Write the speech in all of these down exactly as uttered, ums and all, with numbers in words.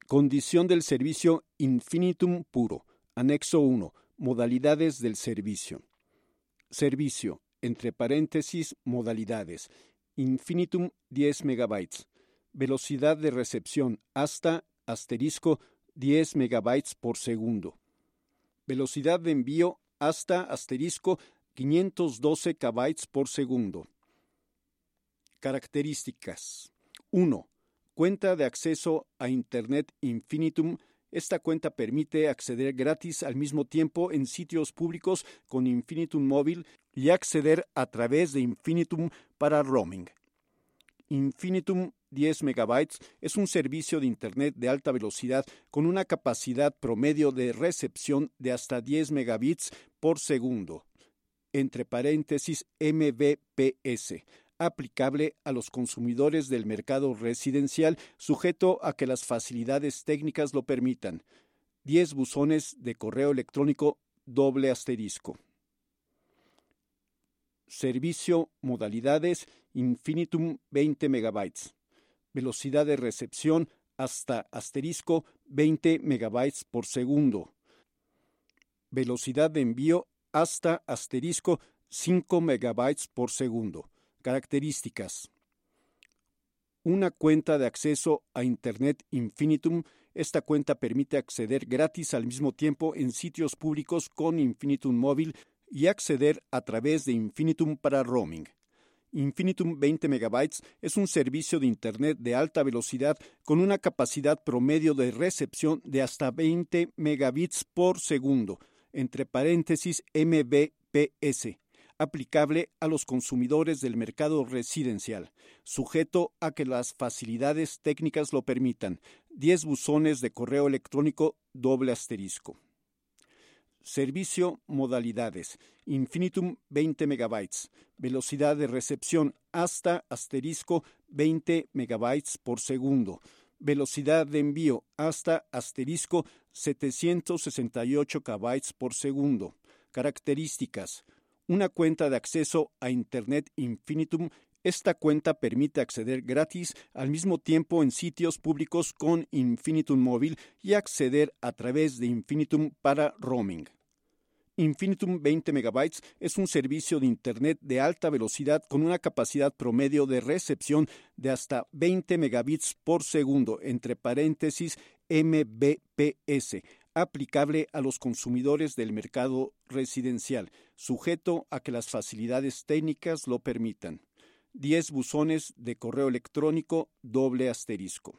Condición del servicio infinitum puro. Anexo uno. Modalidades del servicio. Servicio, entre paréntesis, modalidades. Infinitum diez megabytes. Velocidad de recepción hasta asterisco diez megabytes por segundo. Velocidad de envío hasta asterisco quinientos doce kilobytes por segundo. Características. uno. Cuenta de acceso a Internet Infinitum. Esta cuenta permite acceder gratis al mismo tiempo en sitios públicos con Infinitum Móvil y acceder a través de Infinitum para roaming. Infinitum diez megabytes es un servicio de Internet de alta velocidad con una capacidad promedio de recepción de hasta diez megabits por segundo, entre paréntesis M B P S, aplicable a los consumidores del mercado residencial, sujeto a que las facilidades técnicas lo permitan. diez buzones de correo electrónico doble asterisco. Servicio, modalidades, Infinitum veinte megabytes. Velocidad de recepción hasta asterisco veinte megabytes por segundo. Velocidad de envío hasta asterisco cinco megabytes por segundo. Características. Una cuenta de acceso a Internet Infinitum. Esta cuenta permite acceder gratis al mismo tiempo en sitios públicos con Infinitum Móvil y acceder a través de Infinitum para roaming. Infinitum veinte megabytes es un servicio de Internet de alta velocidad con una capacidad promedio de recepción de hasta veinte megabits por segundo, entre paréntesis M B P S, aplicable a los consumidores del mercado residencial, sujeto a que las facilidades técnicas lo permitan. diez buzones de correo electrónico doble asterisco. Servicio, modalidades. Infinitum veinte megabytes. Velocidad de recepción hasta asterisco veinte megabytes por segundo. Velocidad de envío hasta asterisco setecientos sesenta y ocho kilobytes por segundo. Características. Una cuenta de acceso a Internet Infinitum. Esta cuenta permite acceder gratis al mismo tiempo en sitios públicos con Infinitum Móvil y acceder a través de Infinitum para roaming. Infinitum veinte megabytes es un servicio de Internet de alta velocidad con una capacidad promedio de recepción de hasta veinte megabits por segundo, entre paréntesis M B P S, aplicable a los consumidores del mercado residencial, sujeto a que las facilidades técnicas lo permitan. diez buzones de correo electrónico doble asterisco.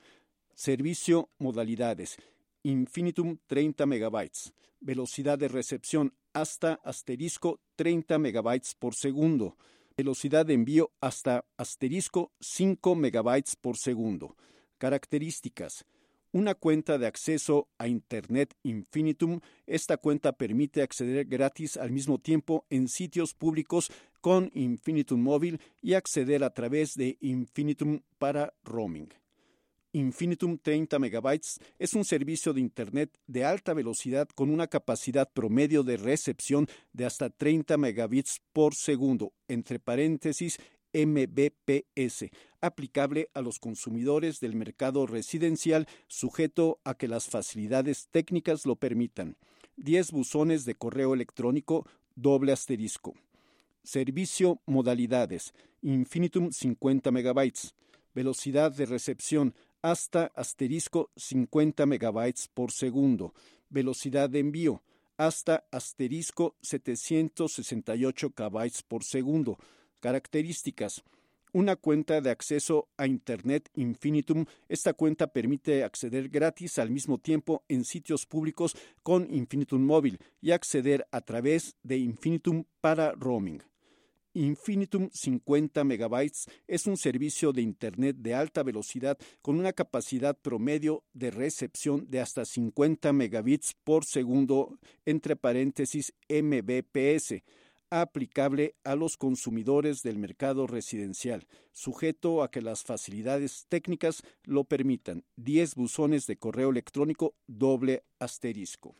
Servicio, modalidades. Infinitum treinta megabytes. Velocidad de recepción hasta asterisco treinta megabytes por segundo. Velocidad de envío hasta asterisco cinco megabytes por segundo. Características. Una cuenta de acceso a Internet Infinitum. Esta cuenta permite acceder gratis al mismo tiempo en sitios públicos con Infinitum Móvil y acceder a través de Infinitum para roaming. Infinitum treinta megabytes es un servicio de Internet de alta velocidad con una capacidad promedio de recepción de hasta treinta megabits por segundo, entre paréntesis M B P S, aplicable a los consumidores del mercado residencial, sujeto a que las facilidades técnicas lo permitan. diez buzones de correo electrónico doble asterisco. Servicio, modalidades. Infinitum cincuenta megabytes. Velocidad de recepción hasta asterisco cincuenta megabytes por segundo. Velocidad de envío hasta asterisco setecientos sesenta y ocho kilobytes por segundo. Características. Una cuenta de acceso a Internet Infinitum. Esta cuenta permite acceder gratis al mismo tiempo en sitios públicos con Infinitum Móvil y acceder a través de Infinitum para roaming. Infinitum cincuenta megabytes es un servicio de Internet de alta velocidad con una capacidad promedio de recepción de hasta cincuenta megabits por segundo, entre paréntesis M B P S, aplicable a los consumidores del mercado residencial, sujeto a que las facilidades técnicas lo permitan. diez buzones de correo electrónico doble asterisco.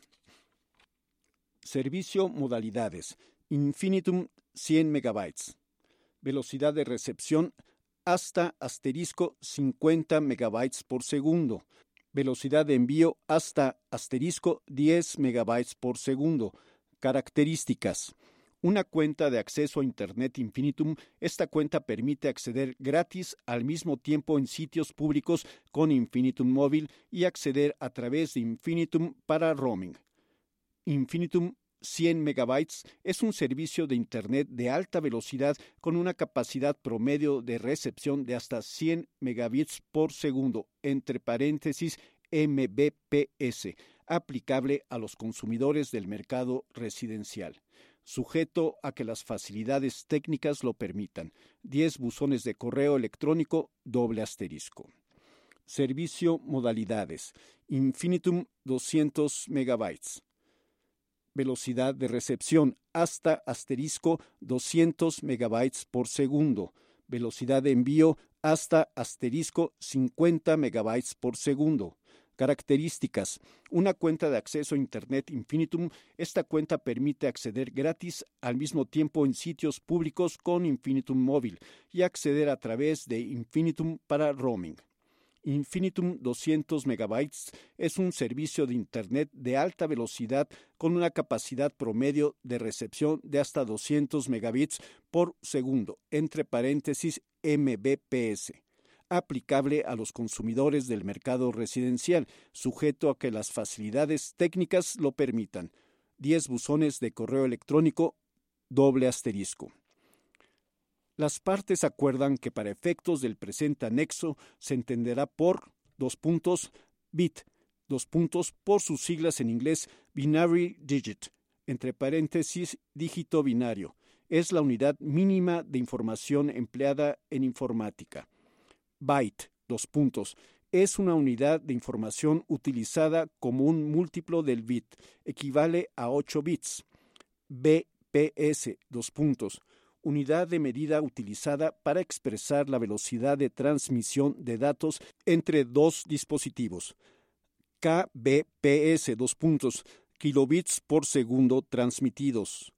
Servicio, modalidades. Infinitum cien megabytes. Velocidad de recepción hasta asterisco cincuenta megabytes por segundo. Velocidad de envío hasta asterisco diez megabytes por segundo. Características. Una cuenta de acceso a Internet Infinitum. Esta cuenta permite acceder gratis al mismo tiempo en sitios públicos con Infinitum Móvil y acceder a través de Infinitum para roaming. Infinitum cien megabytes es un servicio de Internet de alta velocidad con una capacidad promedio de recepción de hasta cien megabits por segundo, entre paréntesis M B P S, aplicable a los consumidores del mercado residencial, sujeto a que las facilidades técnicas lo permitan. diez buzones de correo electrónico doble asterisco. Servicio modalidades. Infinitum doscientos megabytes. Velocidad de recepción hasta asterisco doscientos megabytes por segundo. Velocidad de envío hasta asterisco cincuenta megabytes por segundo. Características. Una cuenta de acceso a Internet Infinitum. Esta cuenta permite acceder gratis al mismo tiempo en sitios públicos con Infinitum Móvil y acceder a través de Infinitum para roaming. Infinitum doscientos megabytes es un servicio de Internet de alta velocidad con una capacidad promedio de recepción de hasta doscientos megabits por segundo, entre paréntesis M B P S, aplicable a los consumidores del mercado residencial, sujeto a que las facilidades técnicas lo permitan. diez buzones de correo electrónico doble asterisco. Las partes acuerdan que para efectos del presente anexo se entenderá por dos puntos bit, dos puntos por sus siglas en inglés binary digit, entre paréntesis dígito binario. Es la unidad mínima de información empleada en informática. Byte, dos puntos, es una unidad de información utilizada como un múltiplo del bit, equivale a ocho bits. B P S, dos puntos, unidad de medida utilizada para expresar la velocidad de transmisión de datos entre dos dispositivos. K B P S, dos puntos, kilobits por segundo transmitidos.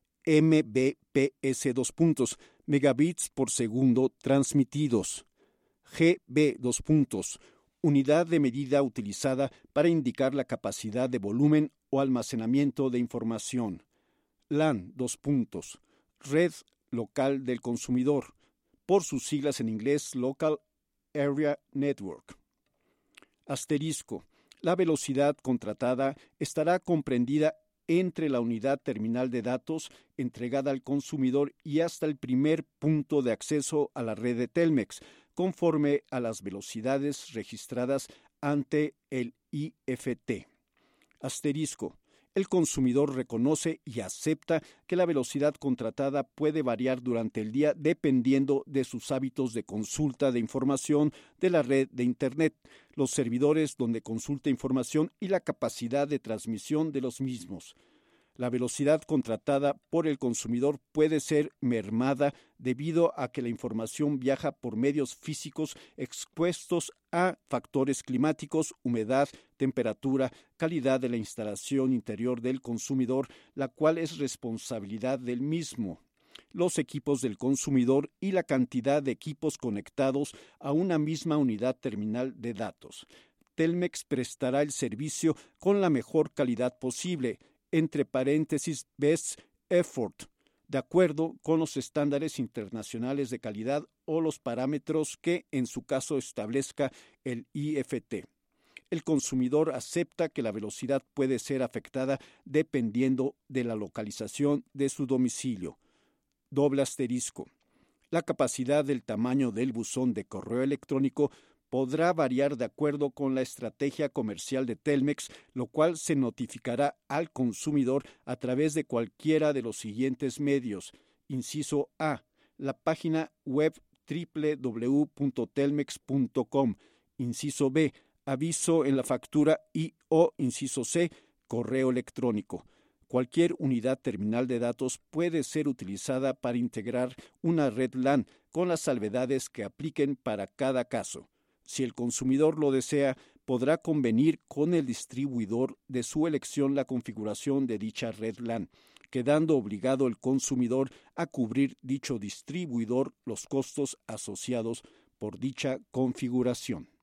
M B P S, dos puntos, megabits por segundo transmitidos. G B, dos puntos, unidad de medida utilizada para indicar la capacidad de volumen o almacenamiento de información. LAN, dos puntos, red local del consumidor, por sus siglas en inglés Local Area Network. Asterisco. La velocidad contratada estará comprendida entre la unidad terminal de datos entregada al consumidor y hasta el primer punto de acceso a la red de Telmex, conforme a las velocidades registradas ante el I F T. Asterisco. El consumidor reconoce y acepta que la velocidad contratada puede variar durante el día dependiendo de sus hábitos de consulta de información de la red de Internet, los servidores donde consulta información y la capacidad de transmisión de los mismos. La velocidad contratada por el consumidor puede ser mermada debido a que la información viaja por medios físicos expuestos a factores climáticos, humedad, temperatura, calidad de la instalación interior del consumidor, la cual es responsabilidad del mismo, los equipos del consumidor y la cantidad de equipos conectados a una misma unidad terminal de datos. Telmex prestará el servicio con la mejor calidad posible, entre paréntesis best effort, de acuerdo con los estándares internacionales de calidad o los parámetros que en su caso establezca el I F T. El consumidor acepta que la velocidad puede ser afectada dependiendo de la localización de su domicilio. Doble asterisco. La capacidad del tamaño del buzón de correo electrónico podrá variar de acuerdo con la estrategia comercial de Telmex, lo cual se notificará al consumidor a través de cualquiera de los siguientes medios. Inciso A, la página web doble u doble u doble u punto telmex punto com. Inciso B, aviso en la factura y o inciso C, correo electrónico. Cualquier unidad terminal de datos puede ser utilizada para integrar una red LAN con las salvedades que apliquen para cada caso. Si el consumidor lo desea, podrá convenir con el distribuidor de su elección la configuración de dicha red LAN, quedando obligado el consumidor a cubrir dicho distribuidor los costos asociados por dicha configuración.